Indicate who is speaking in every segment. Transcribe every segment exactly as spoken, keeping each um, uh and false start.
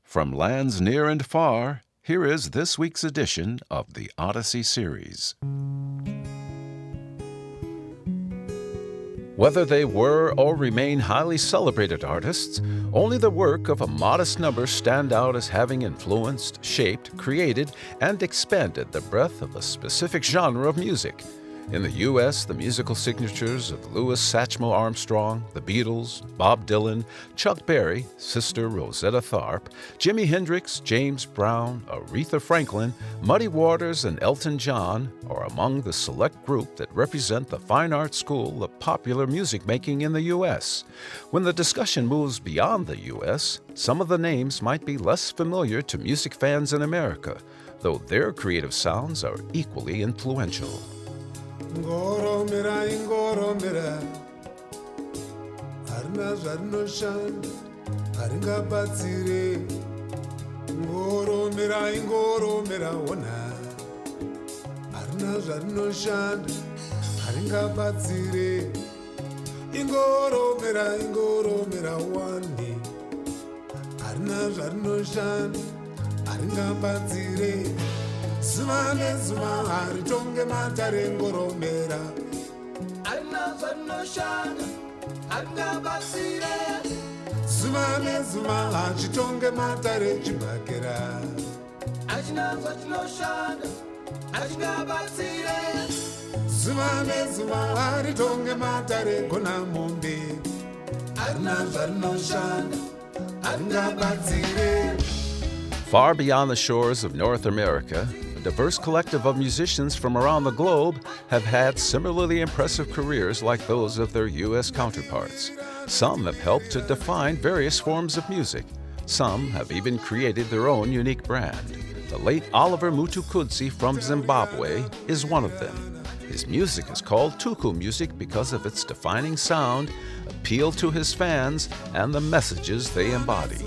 Speaker 1: From lands near and far, here is this week's edition of the Odyssey series. Whether they were or remain highly celebrated artists, only the work of a modest number stand out as having influenced, shaped, created, and expanded the breadth of a specific genre of music. In the U S, the musical signatures of Louis Satchmo Armstrong, the Beatles, Bob Dylan, Chuck Berry, Sister Rosetta Tharpe, Jimi Hendrix, James Brown, Aretha Franklin, Muddy Waters, and Elton John are among the select group that represent the fine art school of popular music making in the U S. When the discussion moves beyond the U S, some of the names might be less familiar to music fans in America, though their creative sounds are equally influential.
Speaker 2: Ngoromera ingoromera harina zvarinoshanda haringabatsire ngoromera ingoromera ona harina zvarinoshanda haringabatsire ingoromera ingoromera wani harina zvarinoshanda haringabatsire Zuma nezuma haritonge matare ngoromera Arina zanoshana Arinabatsire Zuma nezuma haritonge matare chibakera Arina zanoshana Arinabatsire Zuma nezuma haritonge matare kona mombe Arina zanoshana Arinabatsire.
Speaker 1: Far beyond the shores of North America, a diverse collective of musicians from around the globe have had similarly impressive careers like those of their U S counterparts. Some have helped to define various forms of music. Some have even created their own unique brand. The late Oliver Mtukudzi from Zimbabwe is one of them. His music is called Tuku music because of its defining sound, appeal to his fans, and the messages they embody.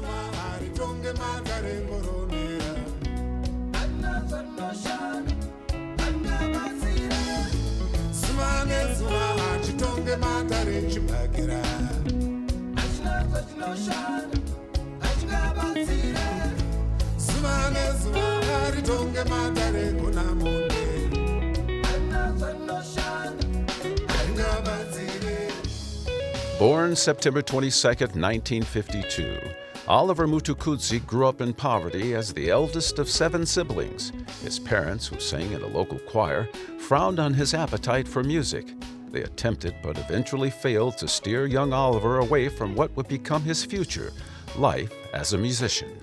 Speaker 1: Born September twenty-second, nineteen fifty-two, Oliver Mtukudzi grew up in poverty as the eldest of seven siblings. His parents, who sang in a local choir, frowned on his appetite for music. They attempted but eventually failed to steer young Oliver away from what would become his future, life as a musician.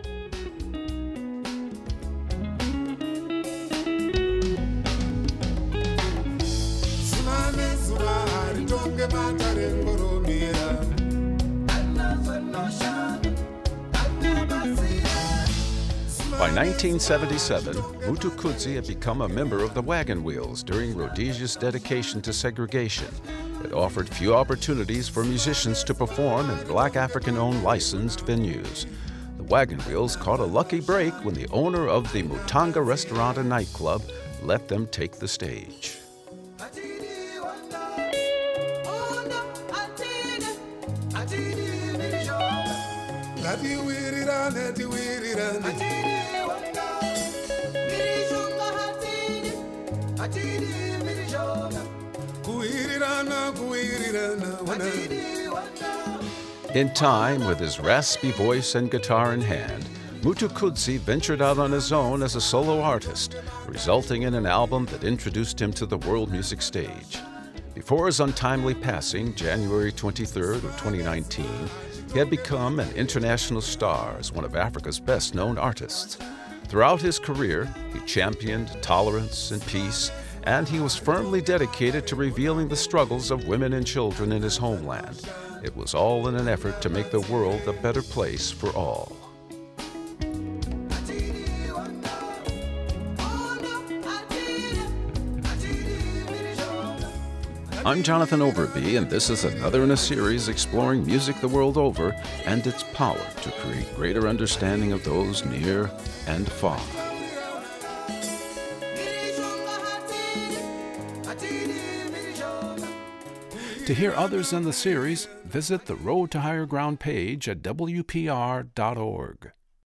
Speaker 1: By nineteen seventy-seven, Mtukudzi had become a member of the Wagon Wheels during Rhodesia's dedication to segregation. It offered few opportunities for musicians to perform in black African-owned licensed venues. The Wagon Wheels caught a lucky break when the owner of the Mutanga restaurant and nightclub let them take the stage. In time, with his raspy voice and guitar in hand, Mtukudzi ventured out on his own as a solo artist, resulting in an album that introduced him to the world music stage. Before his untimely passing, January twenty-third of twenty nineteen, he had become an international star as one of Africa's best-known artists. Throughout his career, he championed tolerance and peace, and he was firmly dedicated to revealing the struggles of women and children in his homeland. It was all in an effort to make the world a better place for all. I'm Jonathan Overby, and this is another in a series exploring music the world over and its power to create greater understanding of those near and far. To hear others in the series, visit the Road to Higher Ground page at W P R dot org.